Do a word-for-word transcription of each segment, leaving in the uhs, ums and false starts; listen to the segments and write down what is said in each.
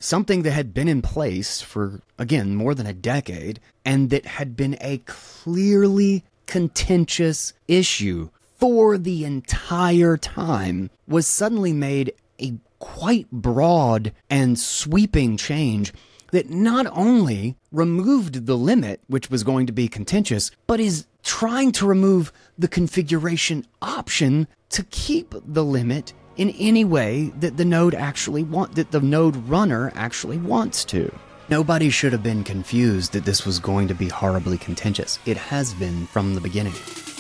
something that had been in place for, again, more than a decade, and that had been a clearly contentious issue for the entire time, was suddenly made a quite broad and sweeping change that not only removed the limit, which was going to be contentious, but is trying to remove the configuration option to keep the limit in any way that the node actually want, that the node runner actually wants to. Nobody should have been confused that this was going to be horribly contentious. It has been from the beginning.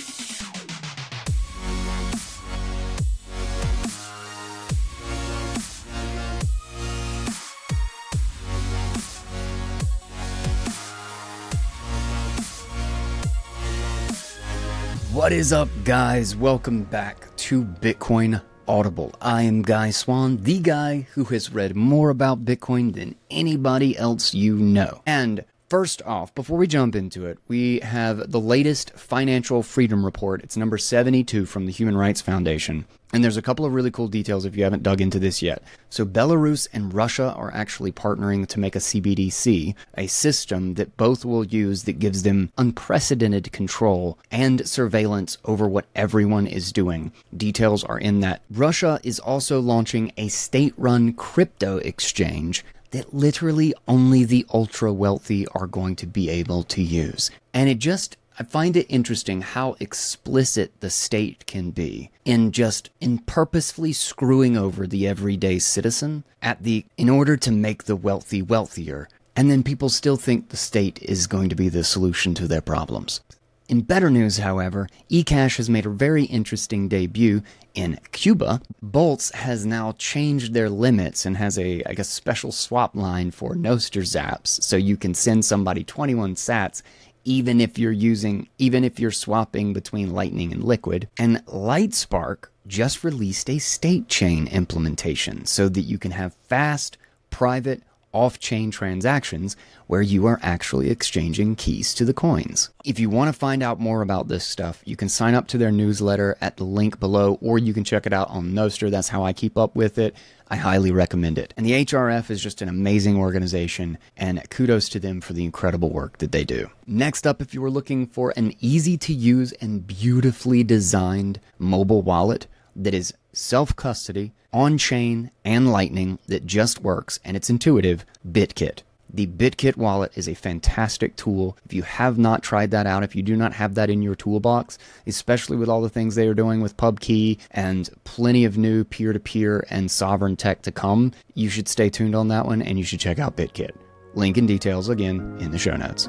What is up, guys? Welcome back to Bitcoin Audible. I am Guy Swan, the guy who has read more about Bitcoin than anybody else you know. And first off, before we jump into it, we have the latest Financial Freedom Report. It's number seventy-two from the Human Rights Foundation. And there's a couple of really cool details if you haven't dug into this yet. So Belarus and Russia are actually partnering to make a C B D C, a system that both will use that gives them unprecedented control and surveillance over what everyone is doing. Details are in that. Russia is also launching a state-run crypto exchange that literally only the ultra-wealthy are going to be able to use. And it just... I find it interesting how explicit the state can be in just in purposefully screwing over the everyday citizen at the in order to make the wealthy wealthier, and then people still think the state is going to be the solution to their problems. In better news, however, eCash has made a very interesting debut in Cuba. Boltz has now changed their limits and has a, I guess, special swap line for Nostr zaps, so you can send somebody twenty-one sats even if you're using, even if you're swapping between Lightning and Liquid. And Lightspark just released a state chain implementation so that you can have fast, private, off-chain transactions where you are actually exchanging keys to the coins. If you want to find out more about this stuff, you can sign up to their newsletter at the link below, or you can check it out on Nostr. That's how I keep up with it. I highly recommend it. And the H R F is just an amazing organization, and kudos to them for the incredible work that they do. Next up, if you were looking for an easy-to-use and beautifully designed mobile wallet that is self-custody, on-chain, and Lightning that just works, and it's intuitive, BitKit. The BitKit wallet is a fantastic tool. If you have not tried that out, if you do not have that in your toolbox, especially with all the things they are doing with PubKey and plenty of new peer-to-peer and sovereign tech to come, you should stay tuned on that one, and you should check out BitKit. Link and details, again, in the show notes.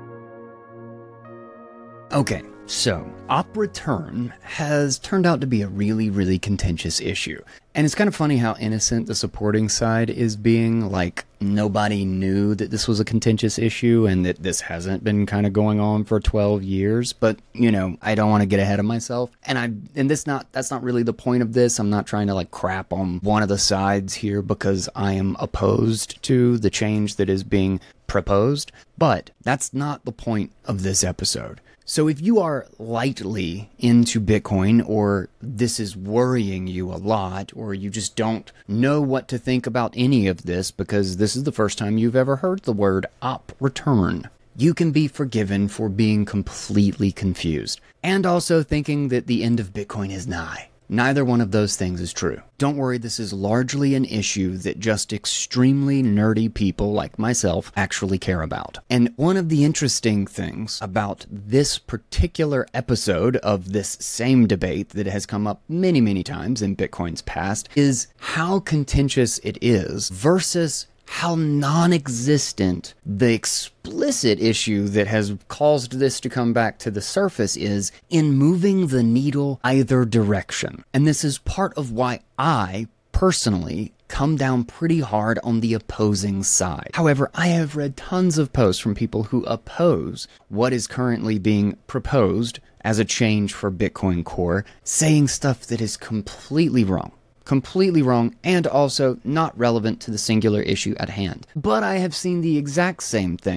Okay, so op return has turned out to be a really, really contentious issue. And it's kind of funny how innocent the supporting side is being, like nobody knew that this was a contentious issue and that this hasn't been kind of going on for twelve years. But, you know, I don't want to get ahead of myself. And I and this not that's not really the point of this. I'm not trying to like crap on one of the sides here because I am opposed to the change that is being proposed. But that's not the point of this episode. So if you are lightly into Bitcoin, or this is worrying you a lot, or you just don't know what to think about any of this because this is the first time you've ever heard the word op return, you can be forgiven for being completely confused and also thinking that the end of Bitcoin is nigh. Neither one of those things is true. Don't worry, this is largely an issue that just extremely nerdy people like myself actually care about. And one of the interesting things about this particular episode of this same debate that has come up many, many times in Bitcoin's past is how contentious it is versus how non-existent the explicit issue that has caused this to come back to the surface is in moving the needle either direction. And this is part of why I, personally, come down pretty hard on the opposing side. However, I have read tons of posts from people who oppose what is currently being proposed as a change for Bitcoin Core, saying stuff that is completely wrong. Completely wrong, and also not relevant to the singular issue at hand. But I have seen the exact same thing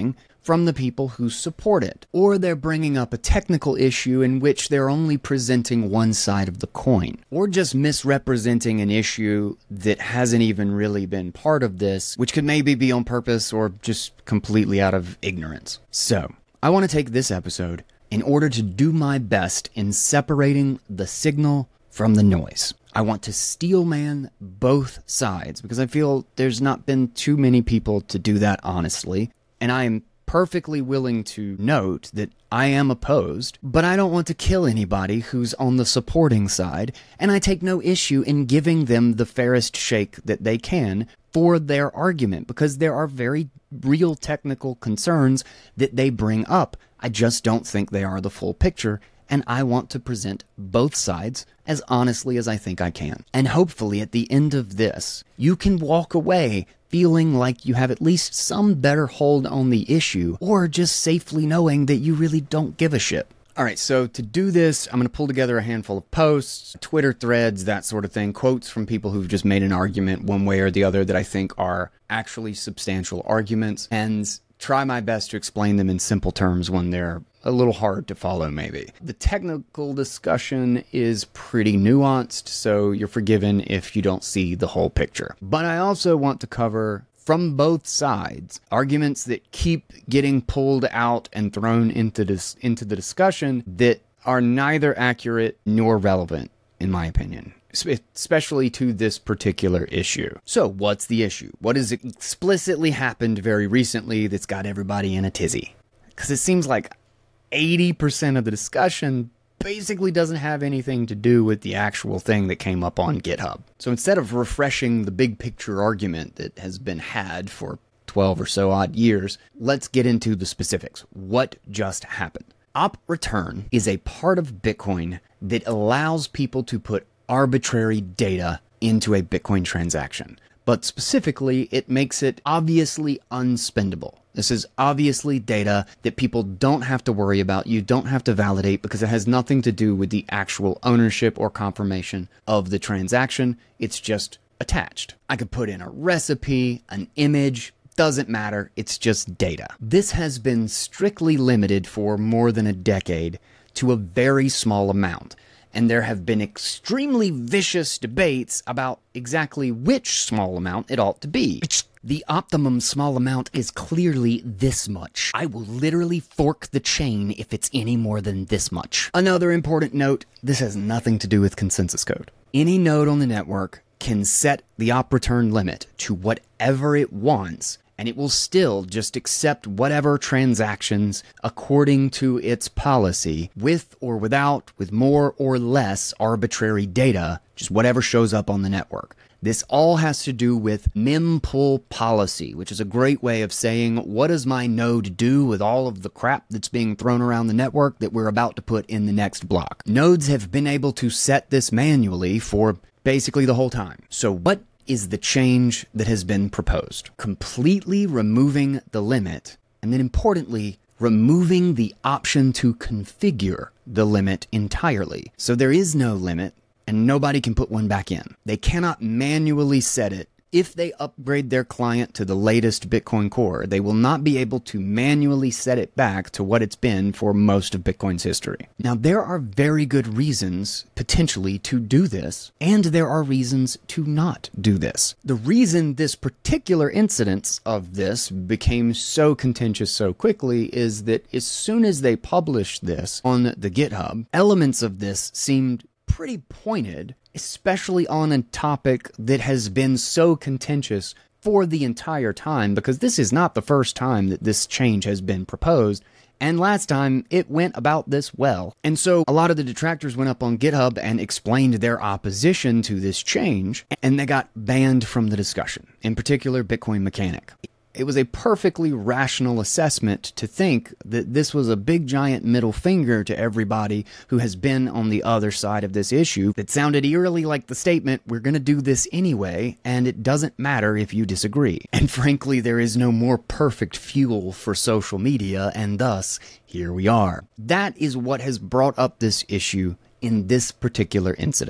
from the people who support it, or they're bringing up a technical issue in which they're only presenting one side of the coin, or just misrepresenting an issue that hasn't even really been part of this, which could maybe be on purpose or just completely out of ignorance. So, I want to take this episode in order to do my best in separating the signal from the noise. I want to steelman both sides because I feel there's not been too many people to do that honestly, and I am perfectly willing to note that I am opposed, but I don't want to kill anybody who's on the supporting side, and I take no issue in giving them the fairest shake that they can for their argument, because there are very real technical concerns that they bring up. I just don't think they are the full picture, and I want to present both sides as honestly as I think I can. And hopefully at the end of this, you can walk away feeling like you have at least some better hold on the issue, or just safely knowing that you really don't give a shit. Alright, so to do this, I'm going to pull together a handful of posts, Twitter threads, that sort of thing, quotes from people who've just made an argument one way or the other that I think are actually substantial arguments, and try my best to explain them in simple terms when they're a little hard to follow, maybe. The technical discussion is pretty nuanced, so you're forgiven if you don't see the whole picture. But I also want to cover, from both sides, arguments that keep getting pulled out and thrown into this into the discussion that are neither accurate nor relevant, in my opinion, especially to this particular issue. So, what's the issue? What has explicitly happened very recently that's got everybody in a tizzy? Because it seems like eighty percent of the discussion basically doesn't have anything to do with the actual thing that came up on GitHub. So instead of refreshing the big picture argument that has been had for twelve or so odd years, let's get into the specifics. What just happened? Op return is a part of Bitcoin that allows people to put arbitrary data into a Bitcoin transaction. But specifically, it makes it obviously unspendable. This is obviously data that people don't have to worry about, you don't have to validate, because it has nothing to do with the actual ownership or confirmation of the transaction. It's just attached. I could put in a recipe, an image, doesn't matter, it's just data. This has been strictly limited for more than a decade to a very small amount, and there have been extremely vicious debates about exactly which small amount it ought to be. The optimum small amount is clearly this much. I will literally fork the chain if it's any more than this much. Another important note, this has nothing to do with consensus code. Any node on the network can set the op return limit to whatever it wants, and it will still just accept whatever transactions according to its policy, with or without, with more or less arbitrary data, just whatever shows up on the network. This all has to do with mempool policy, which is a great way of saying, what does my node do with all of the crap that's being thrown around the network that we're about to put in the next block? Nodes have been able to set this manually for basically the whole time. So what is the change that has been proposed? Completely removing the limit, and then importantly, removing the option to configure the limit entirely. So there is no limit, and nobody can put one back in. They cannot manually set it. If they upgrade their client to the latest Bitcoin Core, they will not be able to manually set it back to what it's been for most of Bitcoin's history. Now, there are very good reasons, potentially, to do this, and there are reasons to not do this. The reason this particular incidence of this became so contentious so quickly is that as soon as they published this on the GitHub, elements of this seemed pretty pointed, especially on a topic that has been so contentious for the entire time, because this is not the first time that this change has been proposed, and last time it went about this well. And so a lot of the detractors went up on GitHub and explained their opposition to this change, and they got banned from the discussion, in particular Bitcoin Mechanic. It was a perfectly rational assessment to think that this was a big giant middle finger to everybody who has been on the other side of this issue that sounded eerily like the statement, we're going to do this anyway, and it doesn't matter if you disagree. And frankly, there is no more perfect fuel for social media, and thus, here we are. That is what has brought up this issue in this particular incident.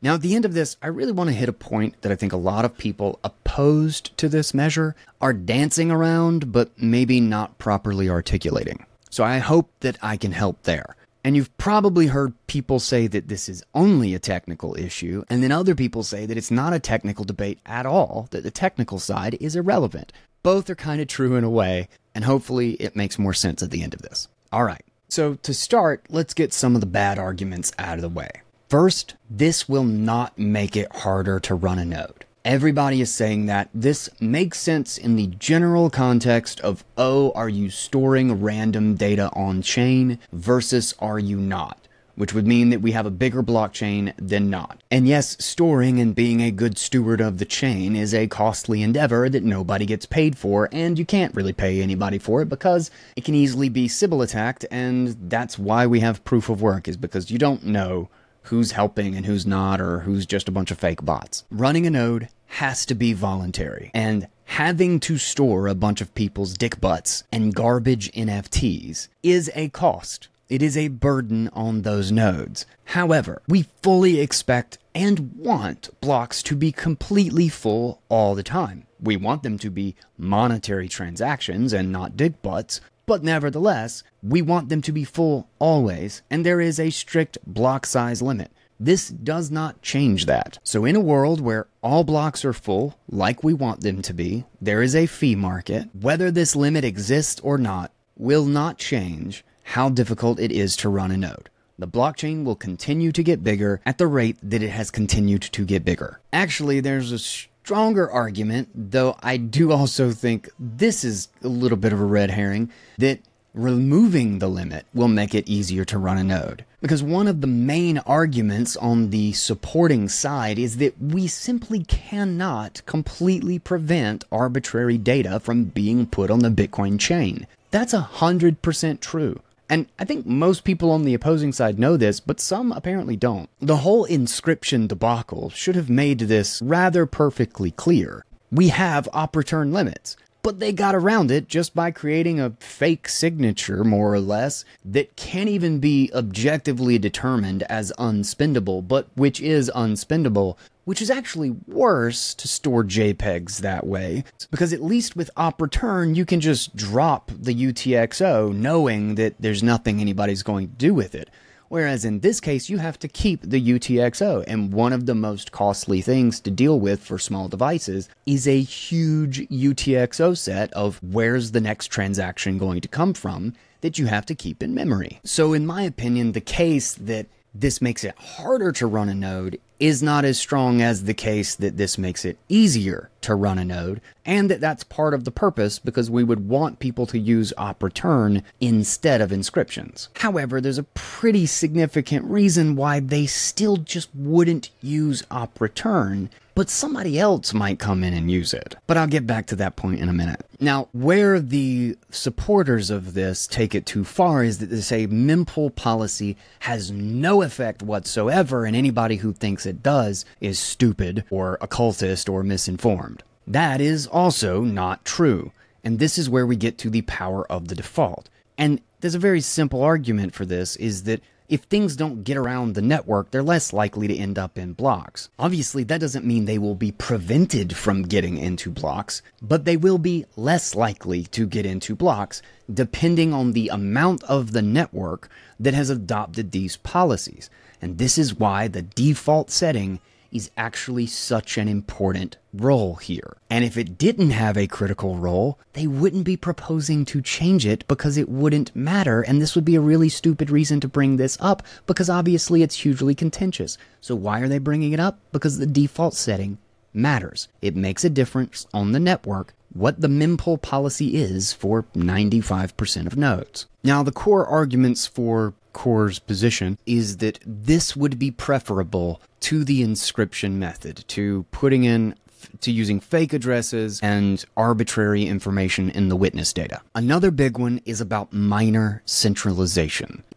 Now, at the end of this, I really want to hit a point that I think a lot of people opposed to this measure are dancing around, but maybe not properly articulating. So I hope that I can help there. And you've probably heard people say that this is only a technical issue, and then other people say that it's not a technical debate at all, that the technical side is irrelevant. Both are kind of true in a way, and hopefully it makes more sense at the end of this. All right, so to start, let's get some of the bad arguments out of the way. First, this will not make it harder to run a node. Everybody is saying that. This makes sense in the general context of, oh, are you storing random data on chain versus are you not? Which would mean that we have a bigger blockchain than not. And yes, storing and being a good steward of the chain is a costly endeavor that nobody gets paid for, and you can't really pay anybody for it because it can easily be Sybil attacked, and that's why we have proof of work, is because you don't know who's helping and who's not, or who's just a bunch of fake bots. Running a node has to be voluntary, and having to store a bunch of people's dick butts and garbage N F Ts is a cost. It is a burden on those nodes. However, we fully expect and want blocks to be completely full all the time. We want them to be monetary transactions and not dick butts, but nevertheless, we want them to be full always, and there is a strict block size limit. This does not change that. So in a world where all blocks are full, like we want them to be, there is a fee market. Whether this limit exists or not will not change how difficult it is to run a node. The blockchain will continue to get bigger at the rate that it has continued to get bigger. Actually, there's a stronger argument, though I do also think this is a little bit of a red herring, that removing the limit will make it easier to run a node. Because one of the main arguments on the supporting side is that we simply cannot completely prevent arbitrary data from being put on the Bitcoin chain. That's one hundred percent true. And I think most people on the opposing side know this, but some apparently don't. The whole inscription debacle should have made this rather perfectly clear. We have op return limits, but they got around it just by creating a fake signature, more or less, that can't even be objectively determined as unspendable, but which is unspendable, which is actually worse to store JPEGs that way, because at least with op return, you can just drop the U T X O knowing that there's nothing anybody's going to do with it. Whereas in this case, you have to keep the U T X O, and one of the most costly things to deal with for small devices is a huge U T X O set of where's the next transaction going to come from that you have to keep in memory. So in my opinion, the case that this makes it harder to run a node is not as strong as the case that this makes it easier to run a node, and that that's part of the purpose because we would want people to use op return instead of inscriptions. However, there's a pretty significant reason why they still just wouldn't use op return, but somebody else might come in and use it. But I'll get back to that point in a minute. Now, where the supporters of this take it too far is that they say mempool policy has no effect whatsoever, and anybody who thinks it does is stupid or occultist or misinformed. That is also not true, and this is where we get to the power of the default. And there's a very simple argument for this, is that if things don't get around the network, they're less likely to end up in blocks. Obviously, that doesn't mean they will be prevented from getting into blocks, but they will be less likely to get into blocks, depending on the amount of the network that has adopted these policies. And this is why the default setting is actually such an important role here. And if it didn't have a critical role, they wouldn't be proposing to change it because it wouldn't matter, and this would be a really stupid reason to bring this up because obviously it's hugely contentious. So why are they bringing it up? Because the default setting matters. It makes a difference on the network what the mempool policy is for ninety-five percent of nodes. Now, the core arguments for Core's position is that this would be preferable to the inscription method, to putting in, to using fake addresses and arbitrary information in the witness data. Another big one is about miner centralization. Is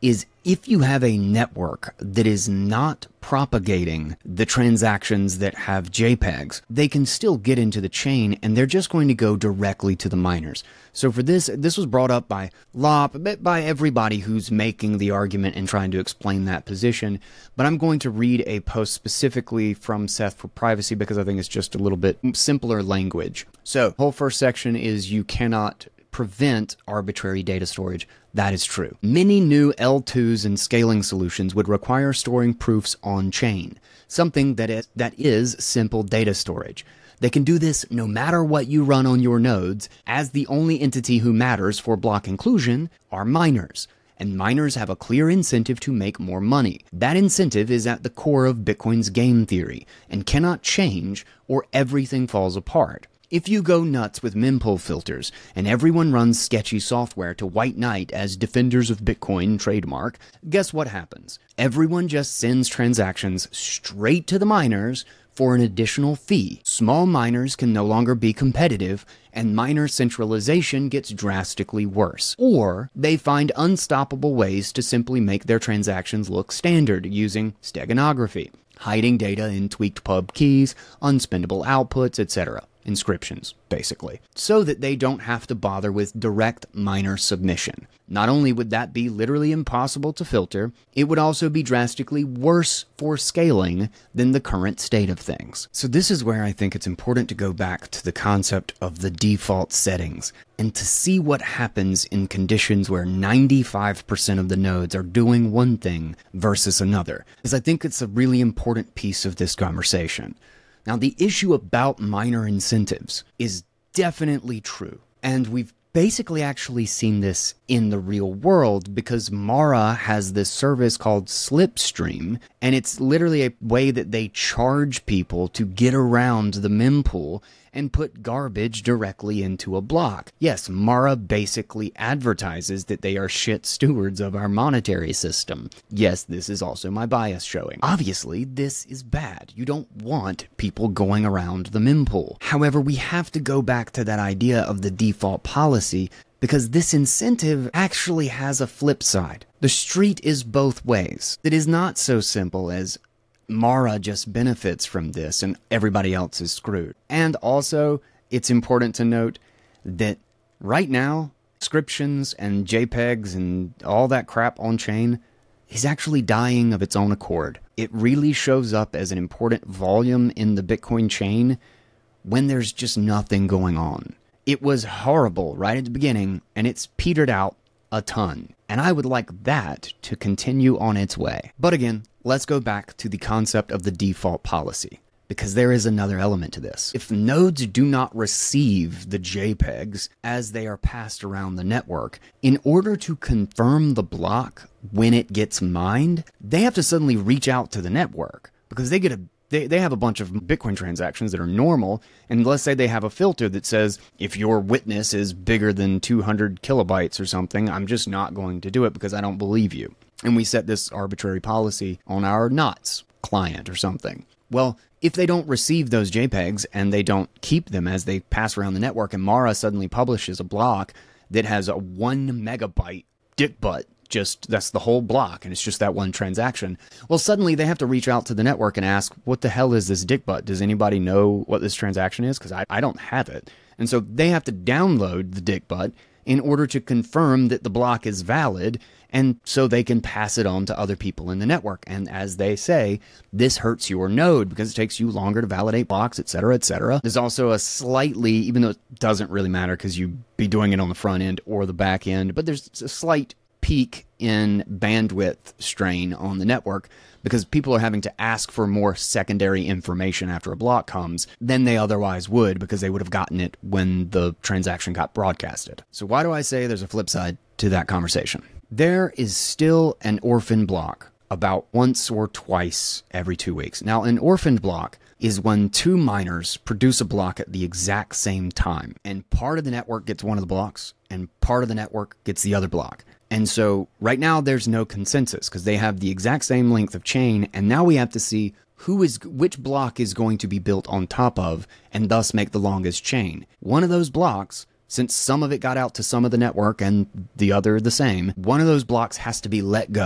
if you have a network that is not propagating the transactions that have JPEGs, they can still get into the chain and they're just going to go directly to the miners. So for this, this was brought up by Lop, by everybody who's making the argument and trying to explain that position. But I'm going to read a post specifically from Seth for privacy because I think it's just a little bit simpler language. So, whole first section is you cannot prevent arbitrary data storage. That is true. Many new L twos and scaling solutions would require storing proofs on-chain, something that is, that is simple data storage. They can do this no matter what you run on your nodes, as the only entity who matters for block inclusion are miners. And miners have a clear incentive to make more money. That incentive is at the core of Bitcoin's game theory, and cannot change or everything falls apart. If you go nuts with mempool filters, and everyone runs sketchy software to white knight as defenders of Bitcoin trademark, guess what happens? Everyone just sends transactions straight to the miners for an additional fee. Small miners can no longer be competitive, and miner centralization gets drastically worse. Or they find unstoppable ways to simply make their transactions look standard using steganography, hiding data in tweaked pub keys, unspendable outputs, et cetera. Inscriptions, basically, so that they don't have to bother with direct miner submission. Not only would that be literally impossible to filter, it would also be drastically worse for scaling than the current state of things. So this is where I think it's important to go back to the concept of the default settings and to see what happens in conditions where ninety-five percent of the nodes are doing one thing versus another, because I think it's a really important piece of this conversation. Now, the issue about miner incentives is definitely true, and we've basically actually seen this in the real world because Mara has this service called Slipstream, and it's literally a way that they charge people to get around the mempool and put garbage directly into a block. Yes, Mara basically advertises that they are shit stewards of our monetary system. Yes, this is also my bias showing. Obviously, this is bad. You don't want people going around the mempool. However, we have to go back to that idea of the default policy because this incentive actually has a flip side. The street is both ways. It is not so simple as Mara just benefits from this and everybody else is screwed. And also, it's important to note that right now, inscriptions and JPEGs and all that crap on chain is actually dying of its own accord. It really shows up as an important volume in the Bitcoin chain when there's just nothing going on. It was horrible right at the beginning, and it's petered out a ton. And I would like that to continue on its way. But again, let's go back to the concept of the default policy, because there is another element to this. If nodes do not receive the JPEGs as they are passed around the network, in order to confirm the block when it gets mined, they have to suddenly reach out to the network, because they get a They, they have a bunch of Bitcoin transactions that are normal, and let's say they have a filter that says, if your witness is bigger than two hundred kilobytes or something, I'm just not going to do it because I don't believe you. And we set this arbitrary policy on our N O T S client or something. Well, if they don't receive those JPEGs and they don't keep them as they pass around the network, and Mara suddenly publishes a block that has a one megabyte dick butt, just that's the whole block, and it's just that one transaction. Well, suddenly they have to reach out to the network and ask, what the hell is this dick butt? Does anybody know what this transaction is? Because I, I don't have it. And so they have to download the dick butt in order to confirm that the block is valid, and so they can pass it on to other people in the network. And as they say, this hurts your node because it takes you longer to validate blocks, et cetera, et cetera. There's also a slightly, even though it doesn't really matter because you'd be doing it on the front end or the back end, but there's a slight peak in bandwidth strain on the network because people are having to ask for more secondary information after a block comes than they otherwise would because they would have gotten it when the transaction got broadcasted. So why do I say there's a flip side to that conversation? There is still an orphan block about once or twice every two weeks. Now, an orphaned block is when two miners produce a block at the exact same time, and part of the network gets one of the blocks, and part of the network gets the other block. And so right now there's no consensus because they have the exact same length of chain, and now we have to see who is which block is going to be built on top of and thus make the longest chain. One of those blocks, since some of it got out to some of the network and the other the same, one of those blocks has to be let go.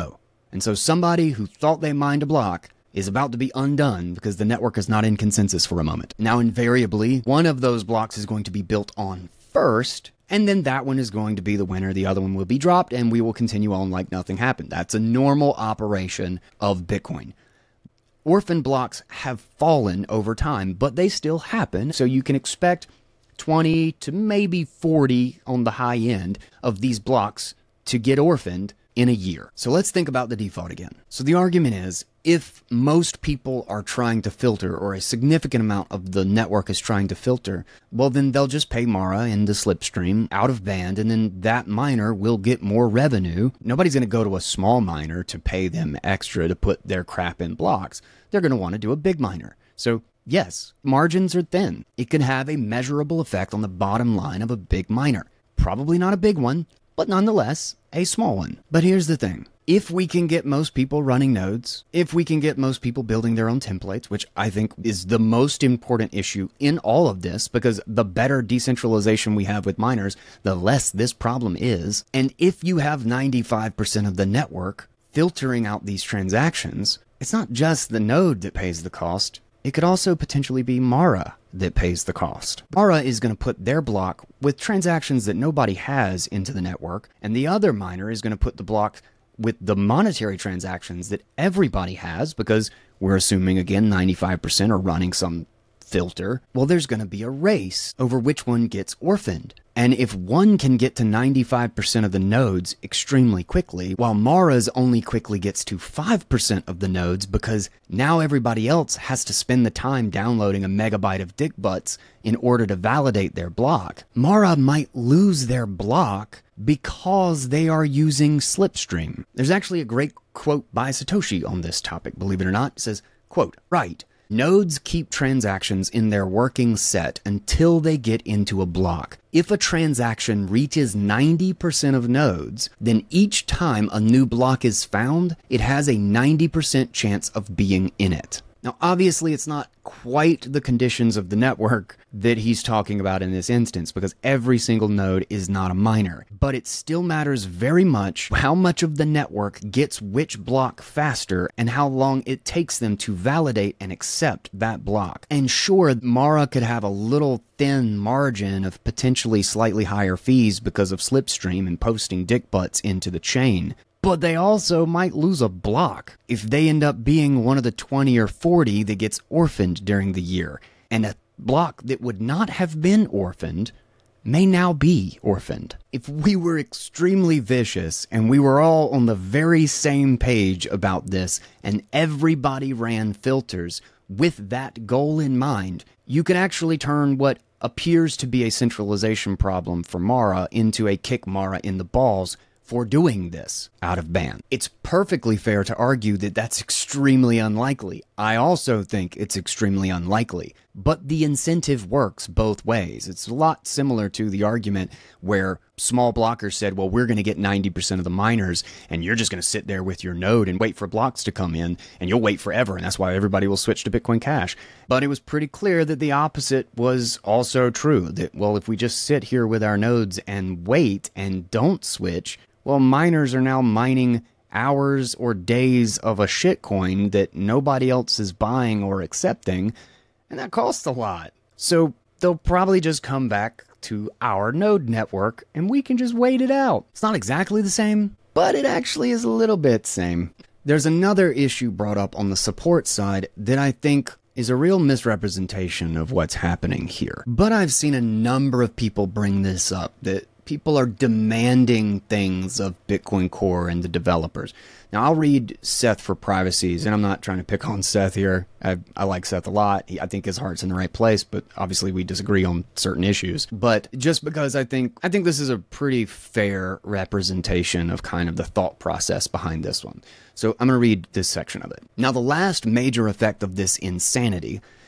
And so somebody who thought they mined a block is about to be undone because the network is not in consensus for a moment. Now, invariably, one of those blocks is going to be built on first, and then that one is going to be the winner. The other one will be dropped, and we will continue on like nothing happened. That's a normal operation of Bitcoin. Orphan blocks have fallen over time, but they still happen, so you can expect twenty to maybe forty on the high end of these blocks to get orphaned in a year. So let's think about the default again. So the argument is, if most people are trying to filter, or a significant amount of the network is trying to filter, well, then they'll just pay Mara into Slipstream out of band, and then that miner will get more revenue. Nobody's going to go to a small miner to pay them extra to put their crap in blocks. They're going to want to do a big miner. So yes, margins are thin. It can have a measurable effect on the bottom line of a big miner. Probably not a big one, but nonetheless, a small one. But here's the thing. If we can get most people running nodes, if we can get most people building their own templates, which I think is the most important issue in all of this, because the better decentralization we have with miners, the less this problem is. And if you have ninety-five percent of the network filtering out these transactions, it's not just the node that pays the cost. It could also potentially be Mara that pays the cost. Mara is going to put their block with transactions that nobody has into the network, and the other miner is going to put the block with the monetary transactions that everybody has, because we're assuming, again, ninety-five percent are running some filter. Well, there's going to be a race over which one gets orphaned. And if one can get to ninety-five percent of the nodes extremely quickly, while Mara's only quickly gets to five percent of the nodes because now everybody else has to spend the time downloading a megabyte of dick butts in order to validate their block, Mara might lose their block because they are using Slipstream. There's actually a great quote by Satoshi on this topic, believe it or not. It says, quote, "Right. Nodes keep transactions in their working set until they get into a block. If a transaction reaches ninety percent of nodes, then each time a new block is found, it has a ninety percent chance of being in it." Now, obviously, it's not quite the conditions of the network that he's talking about in this instance, because every single node is not a miner. But it still matters very much how much of the network gets which block faster and how long it takes them to validate and accept that block. And sure, Mara could have a little thin margin of potentially slightly higher fees because of Slipstream and posting dick butts into the chain. But they also might lose a block if they end up being one of the twenty or forty that gets orphaned during the year. And a block that would not have been orphaned may now be orphaned. If we were extremely vicious and we were all on the very same page about this and everybody ran filters with that goal in mind, you can actually turn what appears to be a centralization problem for Mara into a kick Mara in the balls for doing this out of band. It's perfectly fair to argue that that's extremely unlikely. I also think it's extremely unlikely, but the incentive works both ways. It's a lot similar to the argument where small blockers said, well, we're going to get ninety percent of the miners, and you're just going to sit there with your node and wait for blocks to come in, and you'll wait forever, and that's why everybody will switch to Bitcoin Cash. But it was pretty clear that the opposite was also true, that, well, if we just sit here with our nodes and wait and don't switch, well, miners are now mining hours or days of a shitcoin that nobody else is buying or accepting, and that costs a lot. So they'll probably just come back to our node network, and we can just wait it out. It's not exactly the same, but it actually is a little bit same. There's another issue brought up on the support side that I think is a real misrepresentation of what's happening here. But I've seen a number of people bring this up, that people are demanding things of Bitcoin Core and the developers. Now, I'll read Seth for privacies, and I'm not trying to pick on Seth here. I, I like Seth a lot. He, I think his heart's in the right place, but obviously we disagree on certain issues. But just because I think I think this is a pretty fair representation of kind of the thought process behind this one. So I'm going to read this section of it. Now, the last major effect of this insanity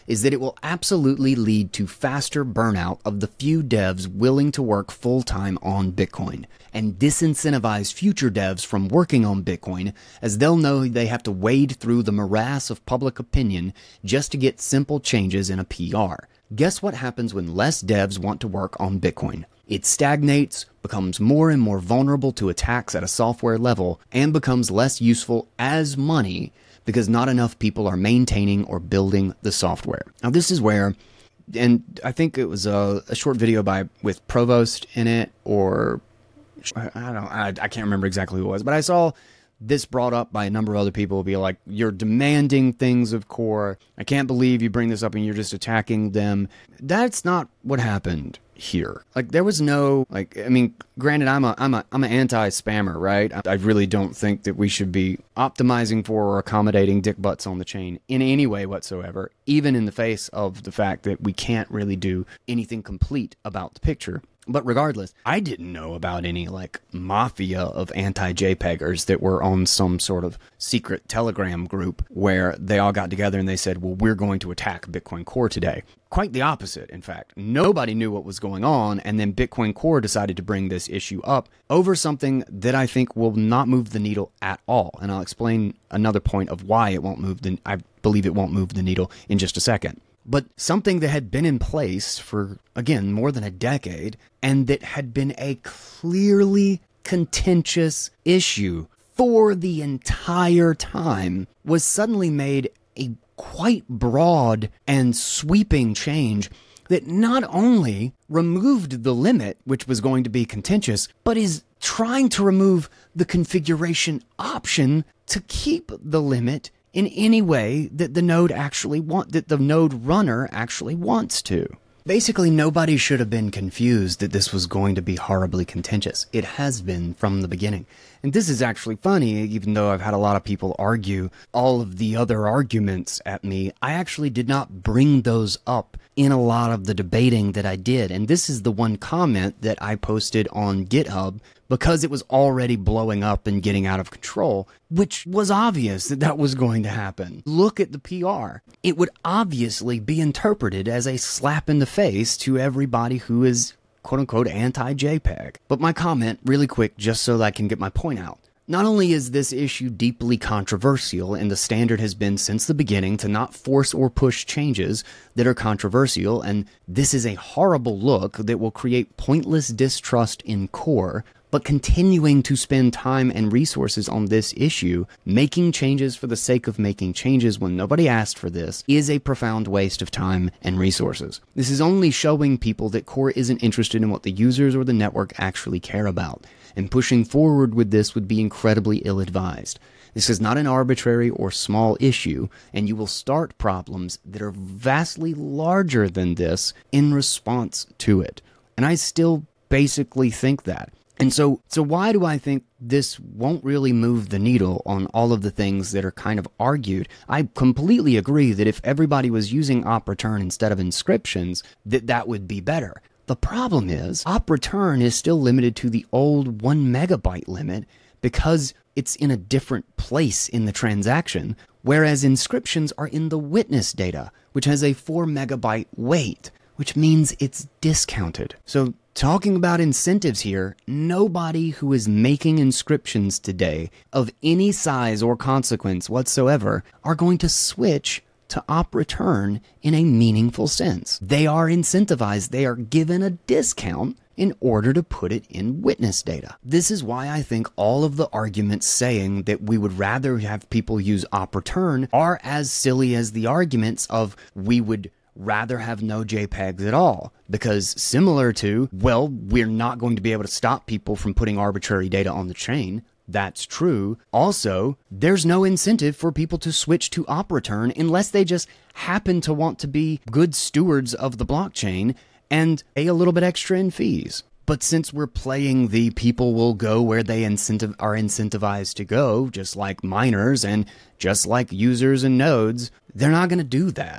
is that it will absolutely lead to faster burnout of the few devs willing to work full-time on Bitcoin, and disincentivize future devs from working on Bitcoin, as they'll know they have to wade through the morass of public opinion just to get simple changes in a P R. Guess what happens when less devs want to work on Bitcoin? It stagnates, becomes more and more vulnerable to attacks at a software level, and becomes less useful as money because not enough people are maintaining or building the software. Now this is where, and I think it was a, a short video by with Provost in it, or I, I don't, I, I can't remember exactly who it was, but I saw this brought up by a number of other people, be like, you're demanding things of Core. I can't believe you bring this up and you're just attacking them. That's not what happened here. Like, there was no, like, I mean, granted, I'm a, I'm a, I'm an anti-spammer, right? I really don't think that we should be optimizing for or accommodating dick butts on the chain in any way whatsoever, even in the face of the fact that we can't really do anything complete about the picture. But regardless, I didn't know about any, like, mafia of anti-JPEGers that were on some sort of secret Telegram group where they all got together and they said, well, we're going to attack Bitcoin Core today. Quite the opposite, in fact. Nobody knew what was going on, and then Bitcoin Core decided to bring this issue up over something that I think will not move the needle at all. And I'll explain another point of why it won't move the, I believe it won't move the needle in just a second. But something that had been in place for, again, more than a decade, and that had been a clearly contentious issue for the entire time, was suddenly made a quite broad and sweeping change that not only removed the limit, which was going to be contentious, but is trying to remove the configuration option to keep the limit in any way that the node actually want, that the node runner actually wants to. Basically, nobody should have been confused that this was going to be horribly contentious. It has been from the beginning. And this is actually funny, even though I've had a lot of people argue all of the other arguments at me. I actually did not bring those up in a lot of the debating that I did. And this is the one comment that I posted on GitHub because it was already blowing up and getting out of control, which was obvious that that was going to happen. Look at the P R. It would obviously be interpreted as a slap in the face to everybody who is quote-unquote anti-JPEG. But my comment, really quick, just so that I can get my point out. Not only is this issue deeply controversial, and the standard has been since the beginning to not force or push changes that are controversial, and this is a horrible look that will create pointless distrust in Core, but continuing to spend time and resources on this issue, making changes for the sake of making changes when nobody asked for this, is a profound waste of time and resources. This is only showing people that Core isn't interested in what the users or the network actually care about, and pushing forward with this would be incredibly ill-advised. This is not an arbitrary or small issue, and you will start problems that are vastly larger than this in response to it. And I still basically think that. And so, so why do I think this won't really move the needle on all of the things that are kind of argued? I completely agree that if everybody was using op return instead of inscriptions, that that would be better. The problem is, op return is still limited to the old one megabyte limit because it's in a different place in the transaction, whereas inscriptions are in the witness data, which has a four megabyte weight, which means it's discounted. So, talking about incentives here, nobody who is making inscriptions today of any size or consequence whatsoever are going to switch to op return in a meaningful sense. They are incentivized, they are given a discount in order to put it in witness data. This is why I think all of the arguments saying that we would rather have people use op return are as silly as the arguments of we would rather have no JPEGs at all, because similar to, well, we're not going to be able to stop people from putting arbitrary data on the chain. That's true. Also, there's no incentive for people to switch to op return unless they just happen to want to be good stewards of the blockchain and pay a little bit extra in fees. But since we're playing the people will go where they incentive are incentivized to go, just like miners and just like users and nodes, they're not going to do that.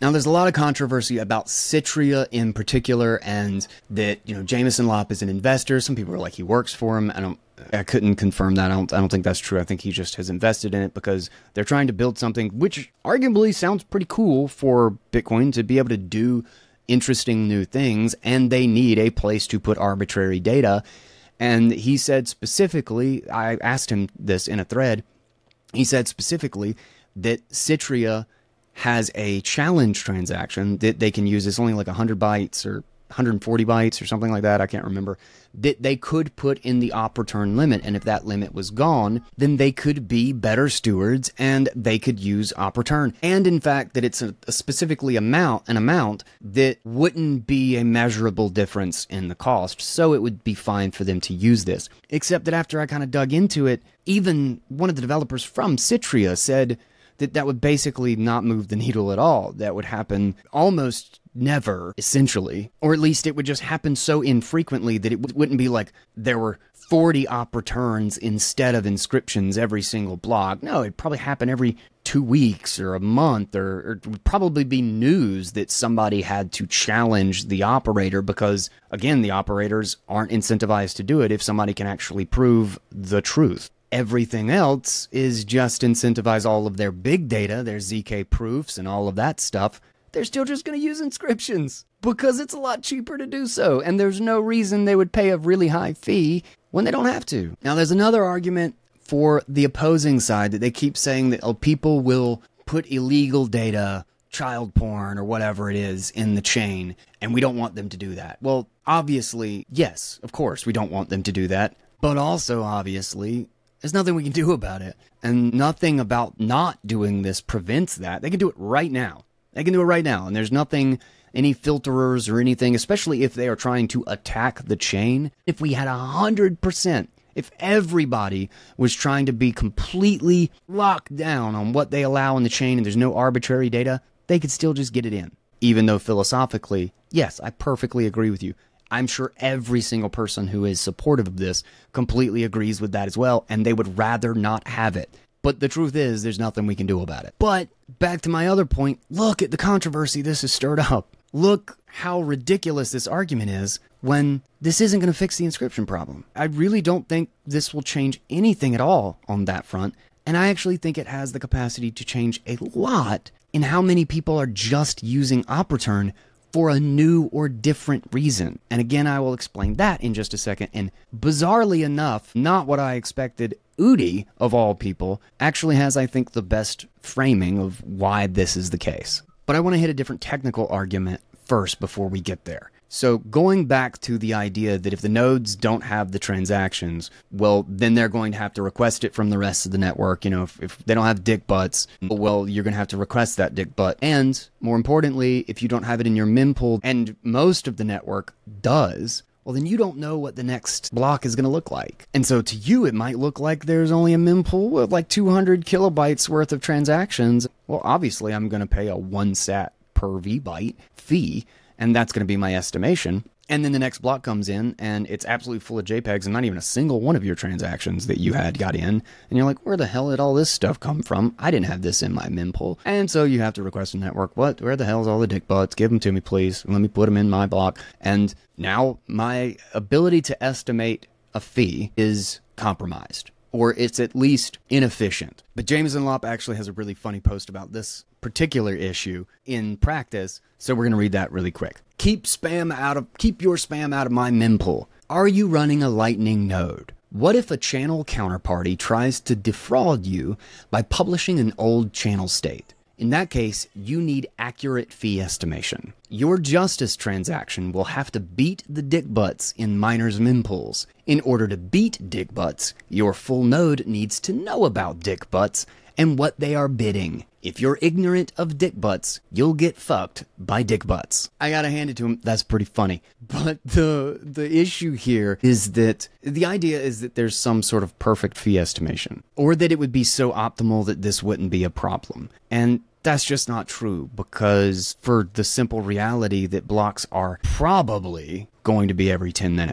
Now, there's a lot of controversy about Citria in particular, and that, you know, Jameson Lopp is an investor. Some people are like, he works for him. I don't, I couldn't confirm that. I don't, I don't think that's true. I think he just has invested in it because they're trying to build something which arguably sounds pretty cool for Bitcoin to be able to do interesting new things, and they need a place to put arbitrary data. And he said specifically, I asked him this in a thread, he said specifically that Citria has a challenge transaction that they can use. It's only like one hundred bytes or one hundred forty bytes or something like that. I can't remember. That they could put in the op return limit. And if that limit was gone, then they could be better stewards and they could use op return. And in fact, that it's a, a specifically amount, an amount that wouldn't be a measurable difference in the cost. So it would be fine for them to use this. Except that after I kind of dug into it, even one of the developers from Citria said that that would basically not move the needle at all. That would happen almost never, essentially. Or at least it would just happen so infrequently that it w- wouldn't be like there were forty op returns instead of inscriptions every single block. No, it'd probably happen every two weeks or a month, or, or it would probably be news that somebody had to challenge the operator because, again, the operators aren't incentivized to do it if somebody can actually prove the truth. Everything else is just incentivize all of their big data, their Z K proofs and all of that stuff. They're still just going to use inscriptions because it's a lot cheaper to do so. And there's no reason they would pay a really high fee when they don't have to. Now, there's another argument for the opposing side that they keep saying that oh, people will put illegal data, child porn or whatever it is in the chain, and we don't want them to do that. Well, obviously, yes, of course, we don't want them to do that. But also, obviously, there's nothing we can do about it. And nothing about not doing this prevents that. They can do it right now. They can do it right now. And there's nothing, any filterers or anything, especially if they are trying to attack the chain. If we had one hundred percent, if everybody was trying to be completely locked down on what they allow in the chain and there's no arbitrary data, they could still just get it in. Even though philosophically, yes, I perfectly agree with you. I'm sure every single person who is supportive of this completely agrees with that as well, and they would rather not have it. But the truth is, there's nothing we can do about it. But back to my other point, look at the controversy this has stirred up. Look how ridiculous this argument is when this isn't going to fix the inscription problem. I really don't think this will change anything at all on that front, and I actually think it has the capacity to change a lot in how many people are just using op return for a new or different reason. And again, I will explain that in just a second. And bizarrely enough, not what I expected, Udi, of all people, actually has, I think, the best framing of why this is the case. But I want to hit a different technical argument first before we get there. So going back to the idea that if the nodes don't have the transactions, well, then they're going to have to request it from the rest of the network. You know, if, if they don't have dick butts, well, you're going to have to request that dick butt. And more importantly, if you don't have it in your mempool, and most of the network does, well, then you don't know what the next block is going to look like. And so to you, it might look like there's only a mempool with like two hundred kilobytes worth of transactions. Well, obviously, I'm going to pay a one sat per V byte fee, and that's going to be my estimation. And then the next block comes in, and it's absolutely full of JPEGs, and not even a single one of your transactions that you had got in. And you're like, where the hell did all this stuff come from? I didn't have this in my mempool. And so you have to request a network. What? Where the hell is all the dick butts? Give them to me, please. Let me put them in my block. And now my ability to estimate a fee is compromised, or it's at least inefficient. But Jameson Lopp actually has a really funny post about this particular issue in practice, so we're going to read that really quick. Keep spam out of keep your spam out of my mempool. Are you running a Lightning node? What if a channel counterparty tries to defraud you by publishing an old channel state? In that case, you need accurate fee estimation. Your justice transaction will have to beat the dick butts in miners' mempools. In order to beat dick butts, your full node needs to know about dick butts and what they are bidding. If you're ignorant of dick butts, you'll get fucked by dick butts. I gotta hand it to him, that's pretty funny. But the the issue here is that the idea is that there's some sort of perfect fee estimation, or that it would be so optimal that this wouldn't be a problem. And that's just not true, because for the simple reality that blocks are probably going to be every ten minutes.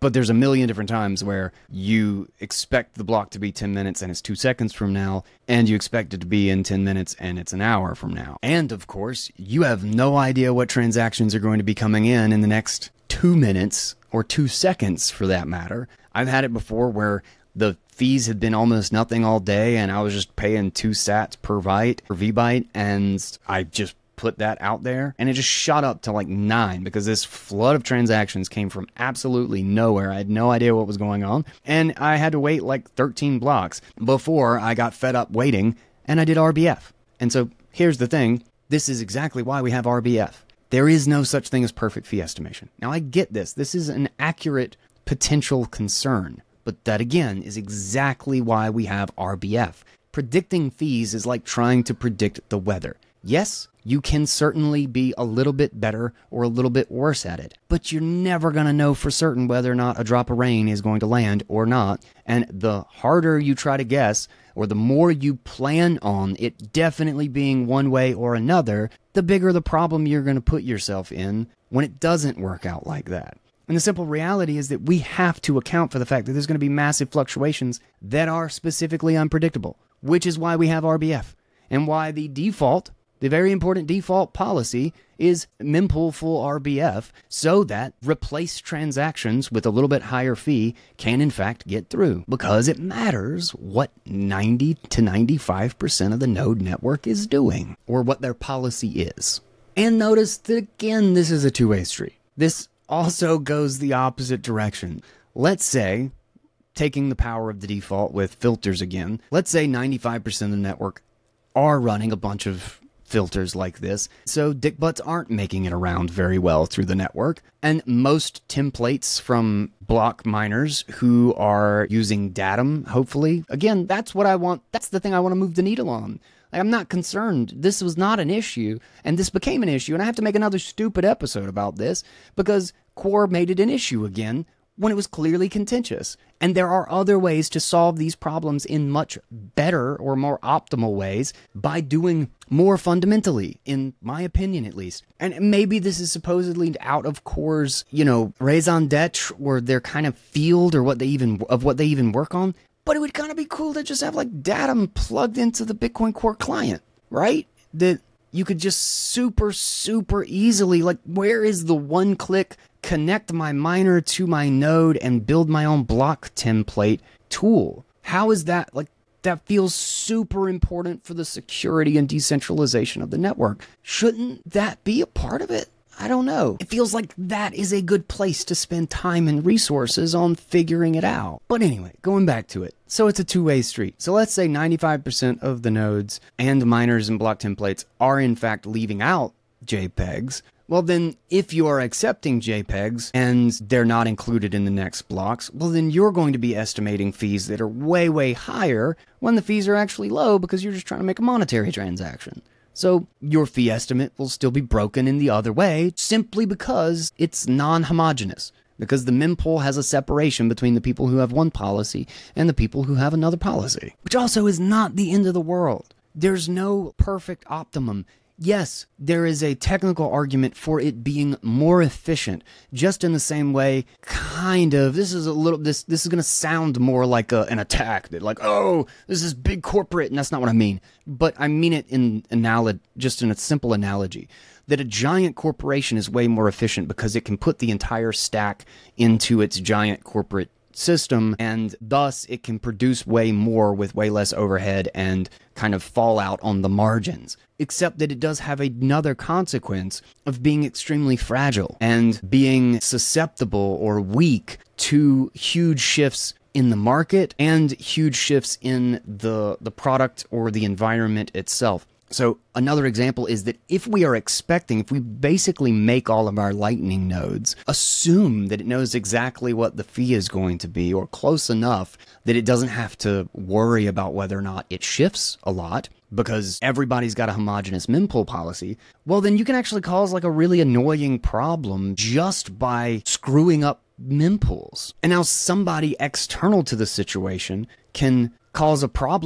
But there's a million different times where you expect the block to be ten minutes and it's two seconds from now, and you expect it to be in ten minutes and it's an hour from now. And of course, you have no idea what transactions are going to be coming in in the next two minutes or two seconds for that matter. I've had it before where the fees had been almost nothing all day and I was just paying two sats per byte or V byte, and I just put that out there and it just shot up to like nine because this flood of transactions came from absolutely nowhere. I had no idea what was going on, and I had to wait like thirteen blocks before I got fed up waiting and I did R B F. And so here's the thing, this is exactly why we have R B F. There is no such thing as perfect fee estimation. Now I get this, this is an accurate potential concern, but that again is exactly why we have R B F. Predicting fees is like trying to predict the weather. Yes, you can certainly be a little bit better or a little bit worse at it, but you're never going to know for certain whether or not a drop of rain is going to land or not. And the harder you try to guess, or the more you plan on it definitely being one way or another, the bigger the problem you're going to put yourself in when it doesn't work out like that. And the simple reality is that we have to account for the fact that there's going to be massive fluctuations that are specifically unpredictable, which is why we have R B F, and why the default, the very important default policy is mempool full R B F, so that replaced transactions with a little bit higher fee can in fact get through, because it matters what ninety to ninety-five percent of the node network is doing, or what their policy is. And notice that again, this is a two-way street. This also goes the opposite direction. Let's say, taking the power of the default with filters again, let's say ninety-five percent of the network are running a bunch of filters like this, so dickbutts aren't making it around very well through the network, and most templates from block miners who are using Datum, hopefully, again, that's what I want, that's the thing I want to move the needle on. Like, I'm not concerned. This was not an issue, and this became an issue, and I have to make another stupid episode about this, because Core made it an issue again when it was clearly contentious. And there are other ways to solve these problems in much better or more optimal ways by doing more fundamentally, in my opinion at least. And maybe this is supposedly out of Core's, you know, raison d'etre or their kind of field or what they even, of what they even work on. But it would kind of be cool to just have like Datum plugged into the Bitcoin Core client, right? That you could just super, super easily, like, where is the one click connect my miner to my node and build my own block template tool? How is that? Like, that feels super important for the security and decentralization of the network. Shouldn't that be a part of it? I don't know. It feels like that is a good place to spend time and resources on figuring it out. But anyway, going back to it. So it's a two-way street. So let's say ninety-five percent of the nodes and miners and block templates are in fact leaving out JPEGs. Well then, if you are accepting JPEGs and they're not included in the next blocks, well then you're going to be estimating fees that are way, way higher when the fees are actually low because you're just trying to make a monetary transaction. So your fee estimate will still be broken in the other way simply because it's non-homogeneous, because the mempool has a separation between the people who have one policy and the people who have another policy, which also is not the end of the world. There's no perfect optimum. Yes, there is a technical argument for it being more efficient, just in the same way, kind of, this is a little, this this is going to sound more like a, an attack, that like, oh, this is big corporate, and that's not what I mean. But I mean it in analog, just in a simple analogy, that a giant corporation is way more efficient because it can put the entire stack into its giant corporate system, and thus it can produce way more with way less overhead and kind of fallout on the margins. Except that it does have another consequence of being extremely fragile and being susceptible or weak to huge shifts in the market and huge shifts in the the product or the environment itself. So another example is that if we are expecting, if we basically make all of our Lightning nodes assume that it knows exactly what the fee is going to be, or close enough that it doesn't have to worry about whether or not it shifts a lot, because everybody's got a homogeneous mempool policy, well then you can actually cause like a really annoying problem just by screwing up mempools. And now somebody external to the situation can cause a problem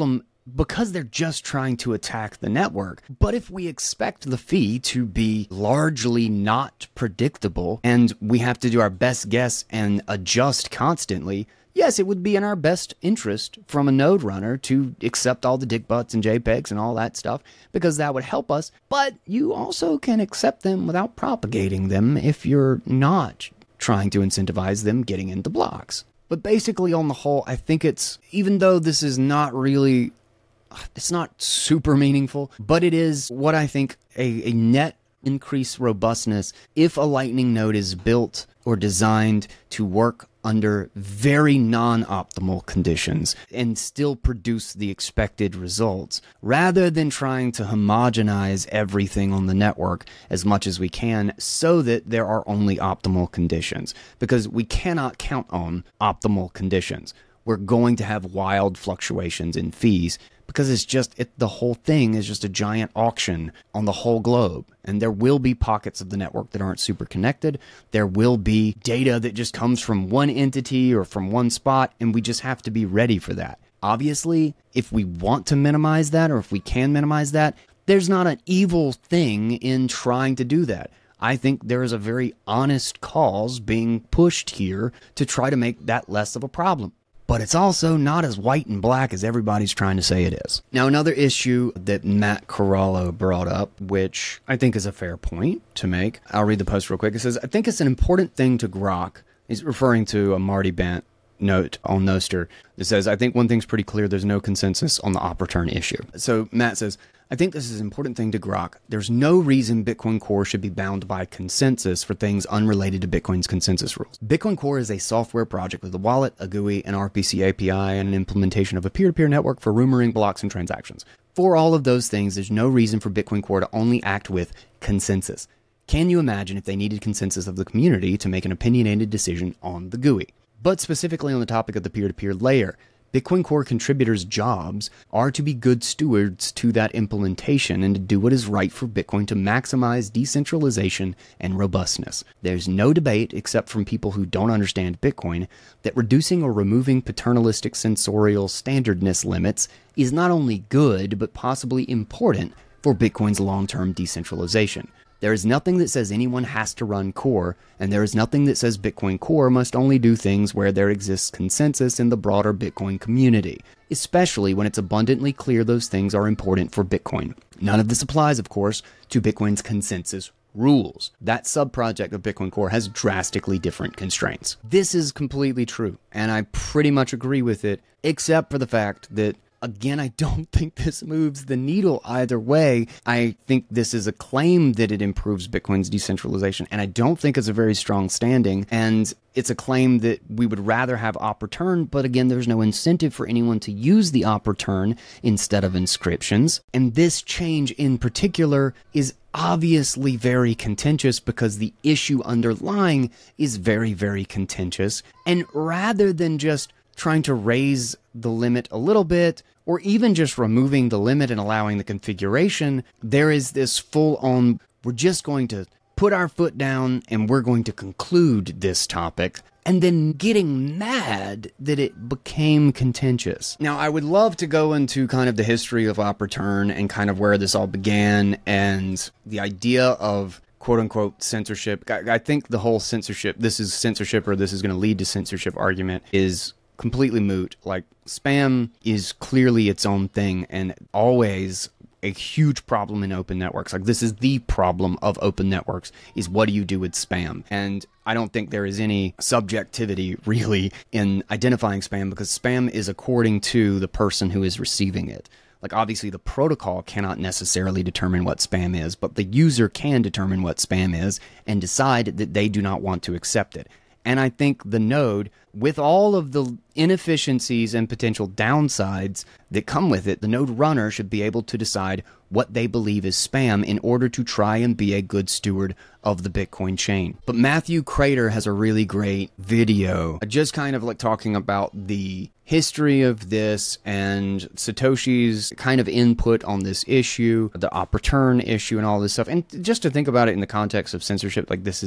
because they're just trying to attack the network. But if we expect the fee to be largely not predictable and we have to do our best guess and adjust constantly, yes, it would be in our best interest from a node runner to accept all the dick butts and JPEGs and all that stuff, because that would help us. But you also can accept them without propagating them if you're not trying to incentivize them getting into blocks. But basically, on the whole, I think it's, even though this is not really, it's not super meaningful, but it is what I think a, a net increased robustness if a Lightning node is built or designed to work under very non-optimal conditions and still produce the expected results, rather than trying to homogenize everything on the network as much as we can so that there are only optimal conditions. Because we cannot count on optimal conditions. We're going to have wild fluctuations in fees, because it's just, it, the whole thing is just a giant auction on the whole globe. And there will be pockets of the network that aren't super connected. There will be data that just comes from one entity or from one spot, and we just have to be ready for that. Obviously, if we want to minimize that, or if we can minimize that, there's not an evil thing in trying to do that. I think there is a very honest cause being pushed here to try to make that less of a problem. But it's also not as white and black as everybody's trying to say it is. Now, another issue that Matt Corallo brought up, which I think is a fair point to make. I'll read the post real quick. It says, I think it's an important thing to grok. He's referring to a Marty Bent note on Nostr that says, I think one thing's pretty clear, there's no consensus on the op return issue. So Matt says, I think this is an important thing to grok. There's no reason Bitcoin Core should be bound by consensus for things unrelated to Bitcoin's consensus rules. Bitcoin Core is a software project with a wallet, a G U I, an R P C A P I, and an implementation of a peer-to-peer network for rumoring blocks and transactions. For all of those things, there's no reason for Bitcoin Core to only act with consensus. Can you imagine if they needed consensus of the community to make an opinionated decision on the G U I? But specifically on the topic of the peer-to-peer layer, Bitcoin Core contributors' jobs are to be good stewards to that implementation and to do what is right for Bitcoin to maximize decentralization and robustness. There's no debate, except from people who don't understand Bitcoin, that reducing or removing paternalistic sensorial standardness limits is not only good, but possibly important for Bitcoin's long-term decentralization. There is nothing that says anyone has to run Core, and there is nothing that says Bitcoin Core must only do things where there exists consensus in the broader Bitcoin community, especially when it's abundantly clear those things are important for Bitcoin. None of this applies, of course, to Bitcoin's consensus rules. That subproject of Bitcoin Core has drastically different constraints. This is completely true, and I pretty much agree with it, except for the fact that, again, I don't think this moves the needle either way. I think this is a claim that it improves Bitcoin's decentralization, and I don't think it's a very strong standing, and it's a claim that we would rather have op return, but again, there's no incentive for anyone to use the op return instead of inscriptions. And this change in particular is obviously very contentious because the issue underlying is very, very contentious. And rather than just trying to raise the limit a little bit, or even just removing the limit and allowing the configuration, there is this full-on, we're just going to put our foot down and we're going to conclude this topic, and then getting mad that it became contentious. Now, I would love to go into kind of the history of op return and kind of where this all began and the idea of quote-unquote censorship. I, I think the whole censorship, this is censorship or this is going to lead to censorship argument is completely moot. Like, spam is clearly its own thing and always a huge problem in open networks. Like, this is the problem of open networks, is what do you do with spam? And I don't think there is any subjectivity really in identifying spam, because spam is according to the person who is receiving it. Like, obviously the protocol cannot necessarily determine what spam is, but the user can determine what spam is and decide that they do not want to accept it. And I think the node, with all of the inefficiencies and potential downsides that come with it, the node runner should be able to decide what they believe is spam in order to try and be a good steward of the Bitcoin chain. But Matthew Crater has a really great video just kind of like talking about the history of this and Satoshi's kind of input on this issue, the op return issue and all this stuff. And just to think about it in the context of censorship, like this is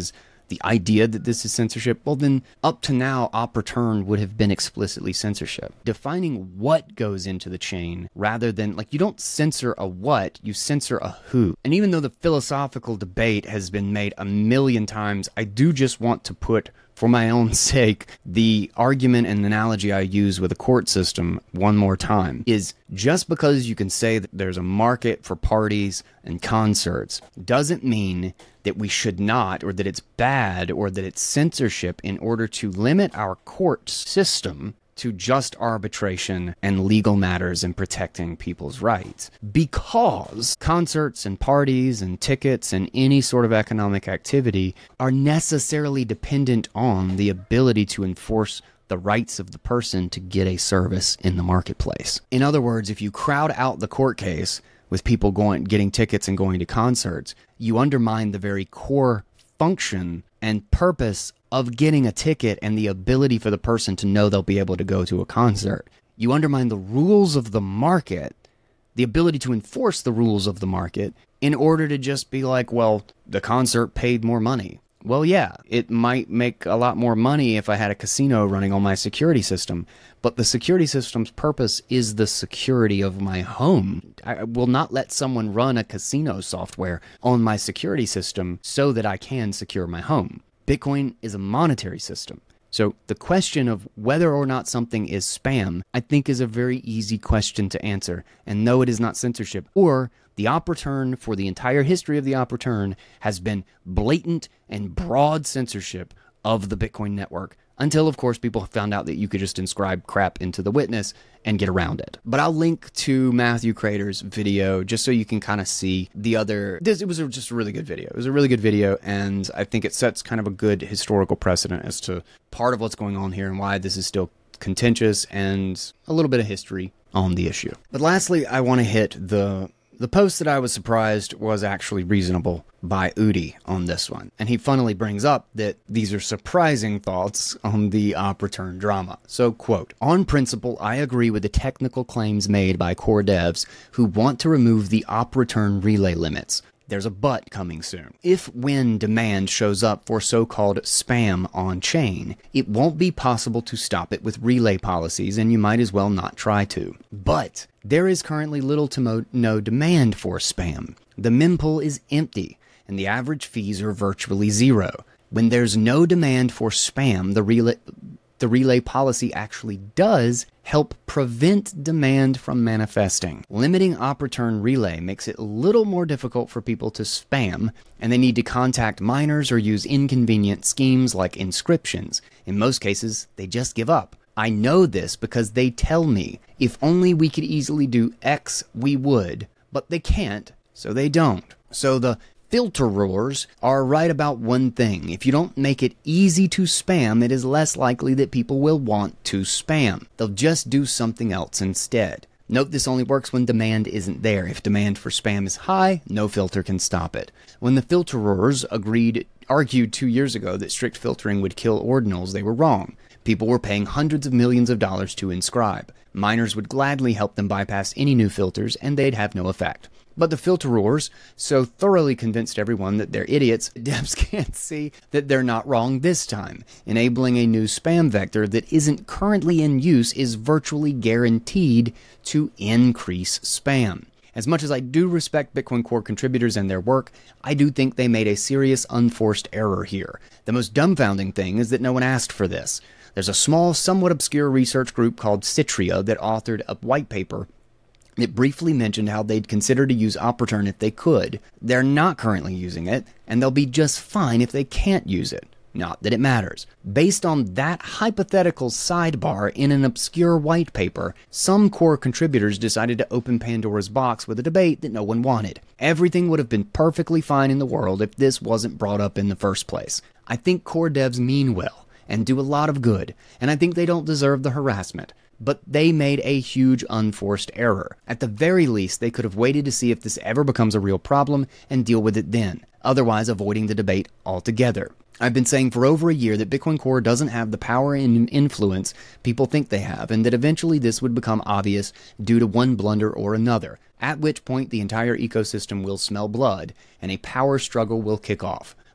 the idea that this is censorship, well then, up to now, op return would have been explicitly censorship. Defining what goes into the chain rather than, like, you don't censor a what, you censor a who. And even though the philosophical debate has been made a million times, I do just want to put, for my own sake, the argument and analogy I use with a court system one more time, is just because you can say that there's a market for parties and concerts doesn't mean that we should not, or that it's bad, or that it's censorship in order to limit our court system to just arbitration and legal matters and protecting people's rights. Because concerts and parties and tickets and any sort of economic activity are necessarily dependent on the ability to enforce the rights of the person to get a service in the marketplace. In other words, if you crowd out the court case with people going, getting tickets and going to concerts, you undermine the very core function and purpose of getting a ticket and the ability for the person to know they'll be able to go to a concert. You undermine the rules of the market, the ability to enforce the rules of the market, in order to just be like, well, the concert paid more money. Well, yeah, it might make a lot more money if I had a casino running on my security system, but the security system's purpose is the security of my home. I will not let someone run a casino software on my security system so that I can secure my home. Bitcoin is a monetary system. So the question of whether or not something is spam, I think, is a very easy question to answer. And no, it is not censorship. Or the op return for the entire history of the op return has been blatant and broad censorship of the Bitcoin network, until, of course, people found out that you could just inscribe crap into the witness and get around it. But I'll link to Matthew Crater's video just so you can kind of see the other... This, it was a, just a really good video. It was a really good video, and I think it sets kind of a good historical precedent as to part of what's going on here and why this is still contentious, and a little bit of history on the issue. But lastly, I want to hit the... The post that I was surprised was actually reasonable by Udi on this one. And he funnily brings up that these are surprising thoughts on the op return drama. So, quote, "On principle, I agree with the technical claims made by core devs who want to remove the op return relay limits. There's a but coming soon. If when demand shows up for so-called spam on chain, it won't be possible to stop it with relay policies, and you might as well not try to. But there is currently little to mo- no demand for spam. The mempool is empty, and the average fees are virtually zero. When there's no demand for spam, the relay... The relay policy actually does help prevent demand from manifesting. Limiting op return relay makes it a little more difficult for people to spam, and they need to contact miners or use inconvenient schemes like inscriptions. In most cases, they just give up. I know this because they tell me, if only we could easily do X, we would, but they can't, so they don't. So the filterers are right about one thing. If you don't make it easy to spam, it is less likely that people will want to spam. They'll just do something else instead. Note this only works when demand isn't there. If demand for spam is high, no filter can stop it. When the filterers agreed, argued two years ago that strict filtering would kill ordinals, they were wrong. People were paying hundreds of millions of dollars to inscribe. Miners would gladly help them bypass any new filters, and they'd have no effect. But the filterers so thoroughly convinced everyone that they're idiots, devs can't see that they're not wrong this time. Enabling a new spam vector that isn't currently in use is virtually guaranteed to increase spam. As much as I do respect Bitcoin Core contributors and their work, I do think they made a serious unforced error here. The most dumbfounding thing is that no one asked for this. There's a small, somewhat obscure research group called Citria that authored a white paper that briefly mentioned how they'd consider to use op return if they could. They're not currently using it, and they'll be just fine if they can't use it. Not that it matters. Based on that hypothetical sidebar in an obscure white paper, some core contributors decided to open Pandora's box with a debate that no one wanted. Everything would have been perfectly fine in the world if this wasn't brought up in the first place. I think core devs mean well and do a lot of good, and I think they don't deserve the harassment. But they made a huge unforced error. At the very least, they could have waited to see if this ever becomes a real problem and deal with it then, otherwise avoiding the debate altogether. I've been saying for over a year that Bitcoin Core doesn't have the power and influence people think they have, and that eventually this would become obvious due to one blunder or another, at which point the entire ecosystem will smell blood, and a power struggle will kick off.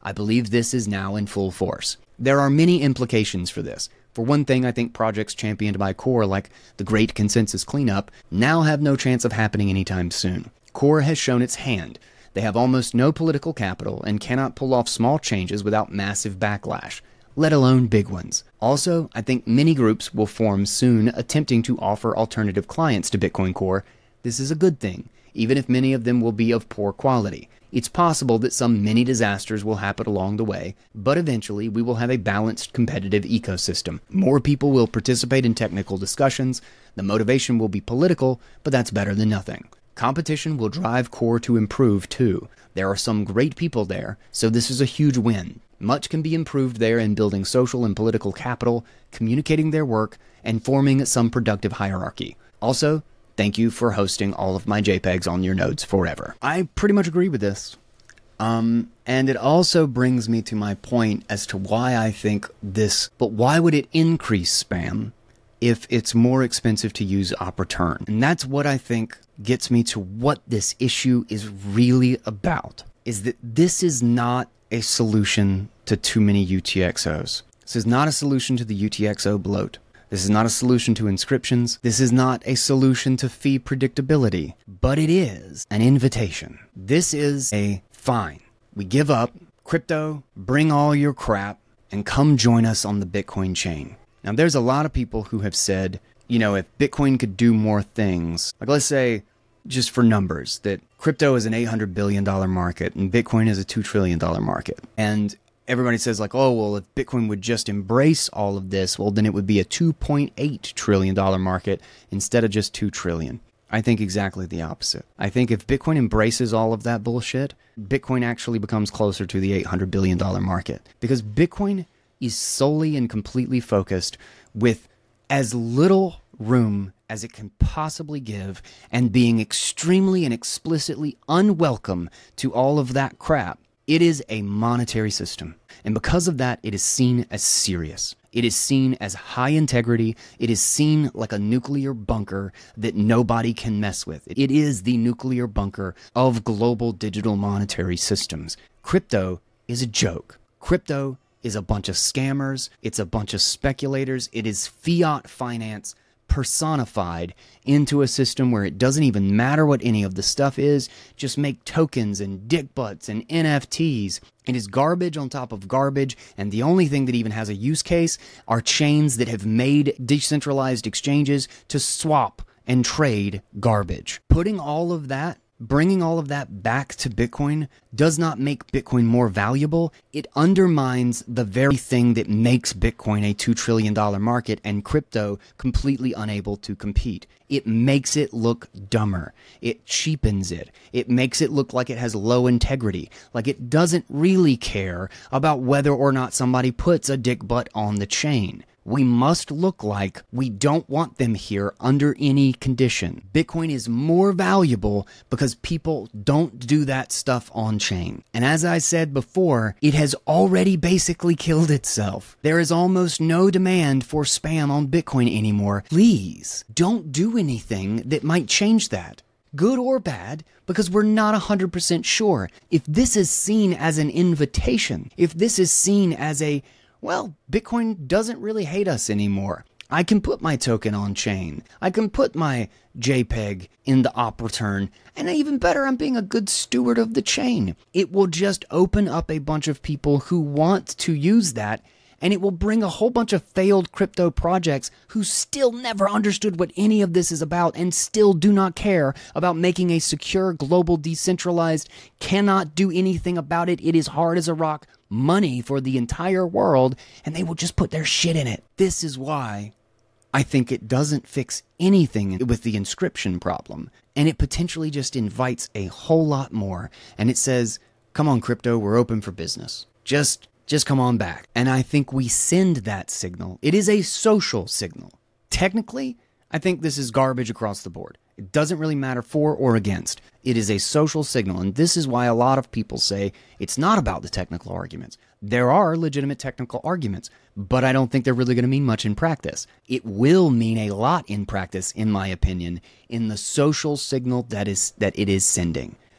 I believe this is now in full force. There are many implications for this. For one thing, I think projects championed by Core, like the Great Consensus Cleanup, now have no chance of happening anytime soon. Core has shown its hand. They have almost no political capital and cannot pull off small changes without massive backlash, let alone big ones. Also, I think many groups will form soon attempting to offer alternative clients to Bitcoin Core. This is a good thing, even if many of them will be of poor quality. It's possible that some mini disasters will happen along the way, but eventually we will have a balanced competitive ecosystem. More people will participate in technical discussions, the motivation will be political, but that's better than nothing. Competition will drive Core to improve too. There are some great people there, so this is a huge win. Much can be improved there in building social and political capital, communicating their work, and forming some productive hierarchy. Also, thank you for hosting all of my JPEGs on your nodes forever. I pretty much agree with this. Um, and it also brings me to my point as to why I think this, but why would it increase spam if it's more expensive to use op return? And that's what I think gets me to what this issue is really about, is that this is not a solution to too many U T X Os. This is not a solution to the U T X O bloat. This is not a solution to inscriptions. This is not a solution to fee predictability, but it is an invitation. This is a fine. We give up. Crypto, bring all your crap and come join us on the Bitcoin chain. Now, there's a lot of people who have said, you know, if Bitcoin could do more things, like let's say, just for numbers, that crypto is an eight hundred billion dollars market and Bitcoin is a two trillion dollars market. And everybody says like, oh, well, if Bitcoin would just embrace all of this, well, then it would be a two point eight trillion dollars market instead of just two trillion dollars. I think exactly the opposite. I think if Bitcoin embraces all of that bullshit, Bitcoin actually becomes closer to the eight hundred billion dollars market, because Bitcoin is solely and completely focused with as little room as it can possibly give and being extremely and explicitly unwelcome to all of that crap. It is a monetary system, and because of that, it is seen as serious. It is seen as high integrity. It is seen like a nuclear bunker that nobody can mess with. It is the nuclear bunker of global digital monetary systems. Crypto is a joke. Crypto is a bunch of scammers. It's a bunch of speculators. It is fiat finance personified into a system where it doesn't even matter what any of the stuff is. Just make tokens and dick butts and N F Ts. It is garbage on top of garbage, and the only thing that even has a use case are chains that have made decentralized exchanges to swap and trade garbage. Putting all of that, bringing all of that back to Bitcoin does not make Bitcoin more valuable. It undermines the very thing that makes Bitcoin a two trillion dollars market and crypto completely unable to compete. It makes it look dumber. It cheapens it. It makes it look like it has low integrity, like it doesn't really care about whether or not somebody puts a dick butt on the chain. We must look like we don't want them here under any condition. Bitcoin is more valuable because people don't do that stuff on chain. And as I said before, it has already basically killed itself. There is almost no demand for spam on Bitcoin anymore. Please don't do anything that might change that, good or bad, because we're not one hundred percent sure. If this is seen as an invitation, if this is seen as a, well, Bitcoin doesn't really hate us anymore. I can put my token on chain. I can put my JPEG in the op return. And even better, I'm being a good steward of the chain. It will just open up a bunch of people who want to use that, and it will bring a whole bunch of failed crypto projects who still never understood what any of this is about and still do not care about making a secure, global, decentralized, cannot do anything about it, it is hard as a rock, money for the entire world, and they will just put their shit in it. This is why I think it doesn't fix anything with the inscription problem, and it potentially just invites a whole lot more, and it says, come on, crypto, we're open for business. Just Just come on back. And I think we send that signal. It is a social signal. Technically, I think this is garbage across the board. It doesn't really matter for or against. It is a social signal. And this is why a lot of people say it's not about the technical arguments. There are legitimate technical arguments, but I don't think they're really going to mean much in practice. It will mean a lot in practice, in my opinion, in the social signal that is that it is sending.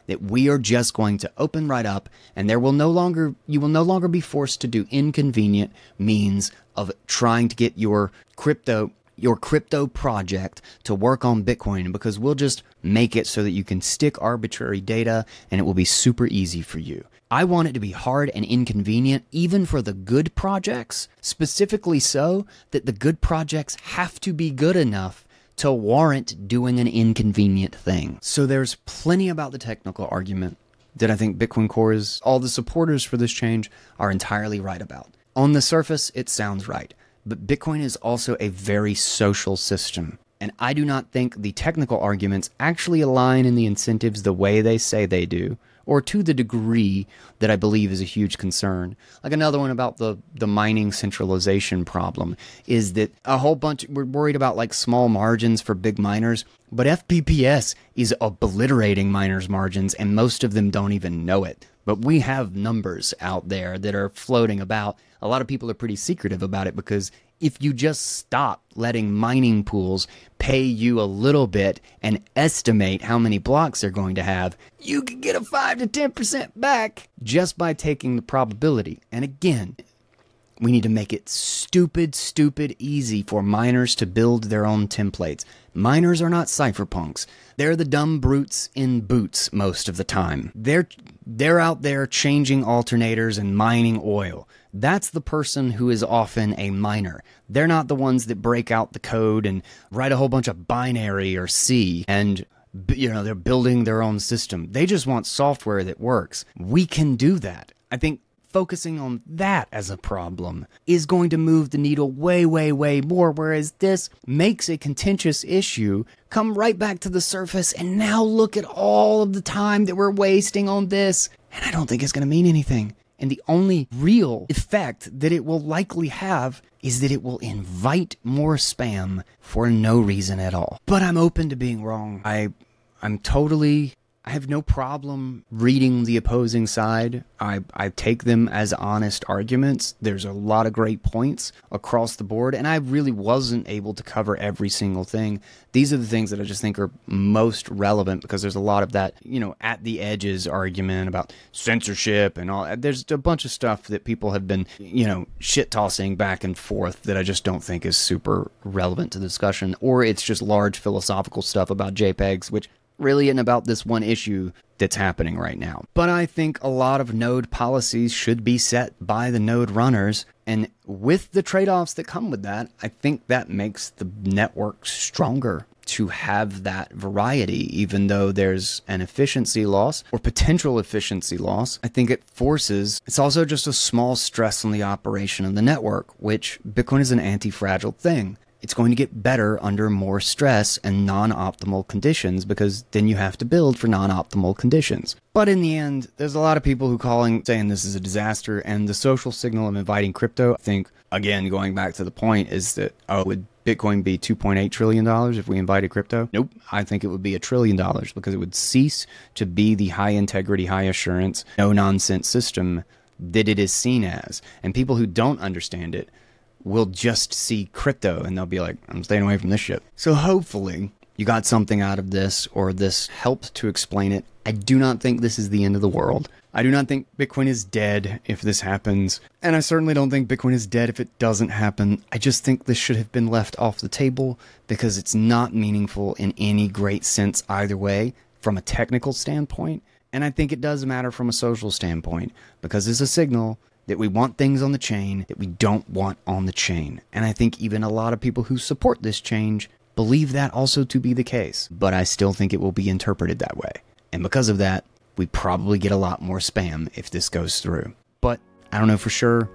that we are just going to open right up, and there will no longer, you will no longer be forced to do inconvenient means of trying to get your crypto your crypto project to work on Bitcoin, because we'll just make it so that you can stick arbitrary data and it will be super easy for you. I want it to be hard and inconvenient, even for the good projects, specifically so that the good projects have to be good enough to warrant doing an inconvenient thing. So there's plenty about the technical argument that I think Bitcoin Core is, all the supporters for this change are entirely right about. On the surface, it sounds right. But Bitcoin is also a very social system, and I do not think the technical arguments actually align in the incentives the way they say they do, or to the degree that I believe is a huge concern. Like another one about the, the mining centralization problem is that a whole bunch, we're worried about like small margins for big miners, but F P P S is obliterating miners' margins, and most of them don't even know it. But we have numbers out there that are floating about. A lot of people are pretty secretive about it, because if you just stop letting mining pools pay you a little bit and estimate how many blocks they're going to have, you can get a five to ten percent back just by taking the probability. And again, we need to make it stupid, stupid easy for miners to build their own templates. Miners are not cypherpunks. They're the dumb brutes in boots most of the time. They're they're out there changing alternators and mining oil. That's the person who is often a miner. They're not the ones that break out the code and write a whole bunch of binary or C and, you know, they're building their own system. They just want software that works. We can do that. I think focusing on that as a problem is going to move the needle way, way, way more, whereas this makes a contentious issue come right back to the surface, and now look at all of the time that we're wasting on this, and I don't think it's going to mean anything. And the only real effect that it will likely have is that it will invite more spam for no reason at all. But I'm open to being wrong. I, I'm totally... I have no problem reading the opposing side. I, I take them as honest arguments. There's a lot of great points across the board, and I really wasn't able to cover every single thing. These are the things that I just think are most relevant, because there's a lot of that, you know, at the edges argument about censorship and all. There's a bunch of stuff that people have been, you know, shit-tossing back and forth that I just don't think is super relevant to the discussion, or it's just large philosophical stuff about JPEGs, which really isn't about this one issue that's happening right now. But I think a lot of node policies should be set by the node runners, and with the trade-offs that come with that, I think that makes the network stronger to have that variety, even though there's an efficiency loss or potential efficiency loss. I think it forces, it's also just a small stress on the operation of the network, which Bitcoin is an anti-fragile thing. It's going to get better under more stress and non-optimal conditions, because then you have to build for non-optimal conditions. But in the end, there's a lot of people who calling, saying this is a disaster, and the social signal of inviting crypto, I think, again, going back to the point, is that, oh, would Bitcoin be two point eight trillion dollars if we invited crypto? Nope. I think it would be a trillion dollars, because it would cease to be the high integrity, high assurance, no nonsense system that it is seen as. And people who don't understand it will just see crypto and they'll be like, I'm staying away from this shit. So hopefully you got something out of this, or this helped to explain it. I do not think this is the end of the world. I do not think Bitcoin is dead if this happens. And I certainly don't think Bitcoin is dead if it doesn't happen. I just think this should have been left off the table, because it's not meaningful in any great sense either way from a technical standpoint. And I think it does matter from a social standpoint, because it's a signal that we want things on the chain that we don't want on the chain. And I think even a lot of people who support this change believe that also to be the case. But I still think it will be interpreted that way. And because of that, we probably get a lot more spam if this goes through. But I don't know for sure.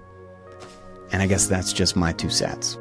And I guess that's just my two cents.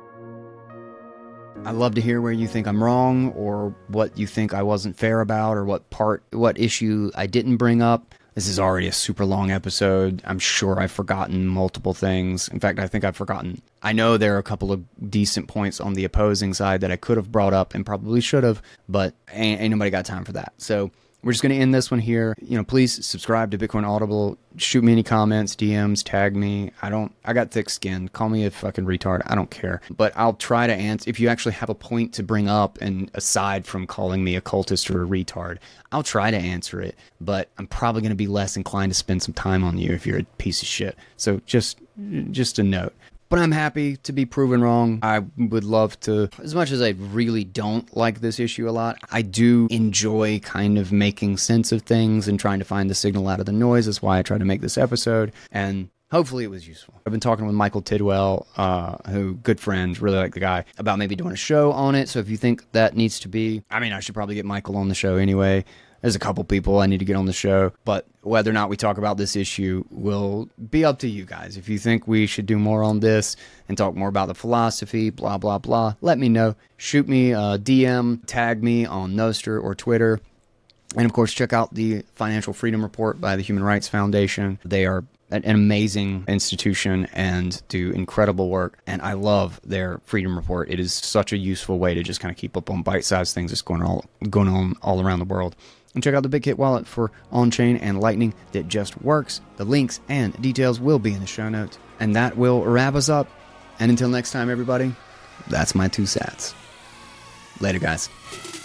I'd love to hear where you think I'm wrong, or what you think I wasn't fair about, or what part, what issue I didn't bring up. This is already a super long episode. I'm sure I've forgotten multiple things. In fact, I think I've forgotten. I know there are a couple of decent points on the opposing side that I could have brought up and probably should have, but ain't, ain't nobody got time for that. So we're just going to end this one here. You know, please subscribe to Bitcoin Audible. Shoot me any comments, D Ms, tag me. I don't, I got thick skin. Call me a fucking retard. I don't care. But I'll try to answer. If you actually have a point to bring up, and aside from calling me a cultist or a retard, I'll try to answer it. But I'm probably going to be less inclined to spend some time on you if you're a piece of shit. So just, just a note. But I'm happy to be proven wrong. I would love to, as much as I really don't like this issue a lot, I do enjoy kind of making sense of things and trying to find the signal out of the noise. That's why I try to make this episode, and hopefully it was useful. I've been talking with Michael Tidwell, uh, who, good friend, really like the guy, about maybe doing a show on it. So if you think that needs to be, I mean, I should probably get Michael on the show anyway. There's a couple people I need to get on the show, but whether or not we talk about this issue will be up to you guys. If you think we should do more on this and talk more about the philosophy, blah, blah, blah, let me know. Shoot me a D M, tag me on Nostr or Twitter. And of course, check out the Financial Freedom Report by the Human Rights Foundation. They are an amazing institution and do incredible work. And I love their Freedom Report. It is such a useful way to just kind of keep up on bite-sized things that's going all going on all around the world. And check out the BitKit wallet for on-chain and Lightning that just works. The links and details will be in the show notes. And that will wrap us up. And until next time, everybody, that's my two sats. Later, guys.